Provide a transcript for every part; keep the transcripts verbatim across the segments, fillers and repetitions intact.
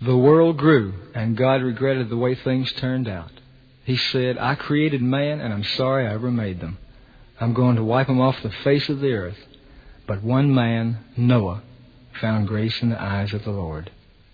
The world grew, and God regretted the way things turned out. He said, I created man, and I'm sorry I ever made them. I'm going to wipe them off the face of the earth. But one man, Noah, found grace in the eyes of the Lord.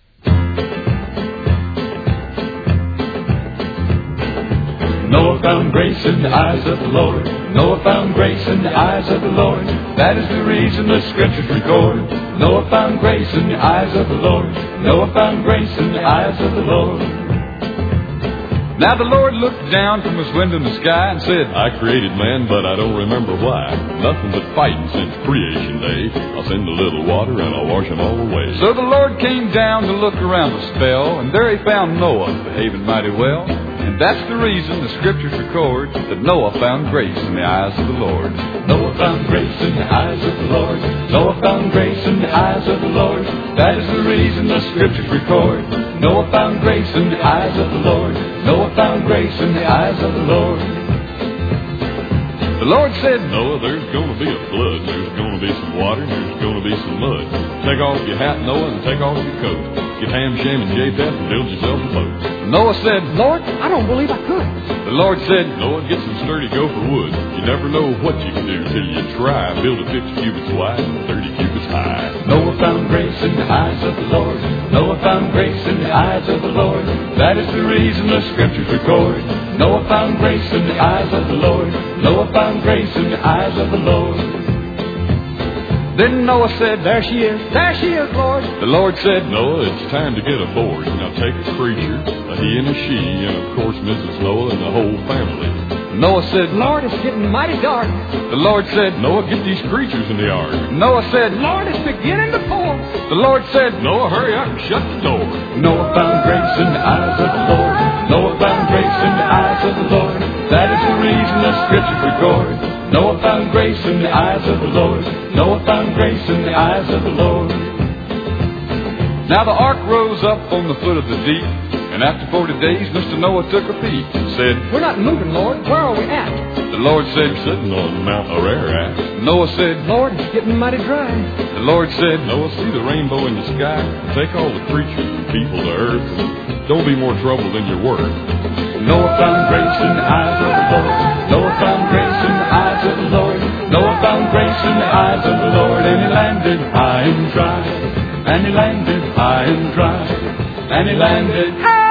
Noah found grace in the eyes of the Lord. Noah found grace in the eyes of the Lord. That is the reason the Scriptures record. Noah found grace in the eyes of the Lord. Noah found grace in the eyes of the Lord. Now the Lord looked down from his window in the sky and said, I created man, but I don't remember why. Nothing but fighting since creation day. I'll send a little water and I'll wash them all away. So the Lord came down to look around the spell, and there he found Noah behaving mighty well. And that's the reason the Scriptures record that Noah found grace in the eyes of the Lord. Noah found grace in the eyes of the Lord. Noah found grace in the eyes of the Lord. That is the reason the Scriptures record. Noah found grace in the eyes of the Lord. Noah found grace in the eyes of the Lord. The Lord said, Noah, there's going to be a flood. There's going to be some water. There's going to be some mud. Take off your hat, Noah, and take off your coat. Get Ham, Shem, and Japheth and build yourself a boat. Noah said, Lord, I don't believe I could. The Lord said, Noah, get some sturdy gopher wood. You never know what you can do till you try. Build a fifty cubits wide and thirty cubits high. Noah found grace in the eyes of the Lord. Noah found grace in the eyes of the Lord. That is the reason the Scriptures record. Noah found grace in the eyes of the Lord. Noah found grace in the eyes of the Lord. Then Noah said, There she is. There she is, Lord. The Lord said, Noah, it's time to get aboard. Now take a creature, a he and a she, and of course Missus Noah and the whole family. Noah said, Lord, it's getting mighty dark. The Lord said, Noah, get these creatures in the ark. Noah said, Lord, it's beginning to pour. The Lord said, Noah, hurry up and shut the door. Noah found grace in the eyes of the Lord. Noah found grace in the eyes of the Lord. That is the reason the Scriptures record. Noah found grace in the eyes of the Lord. Noah found grace in the eyes of the Lord. Now the ark rose up on the foot of the deep, and after forty days Mister Noah took a peek and said, We're not moving, Lord. Where are we at? The Lord said, Sitting on Mount Ararat. Noah said, Lord, it's getting mighty dry. The Lord said, Noah, see the rainbow in the sky? Take all the creatures and people to earth, and don't be more trouble than you're worth. Noah found grace in the eyes of the Lord. Noah found grace in the eyes of the Lord. Noah found grace in the eyes of the Lord. And he landed high and dry. And he landed high and dry. And he landed high.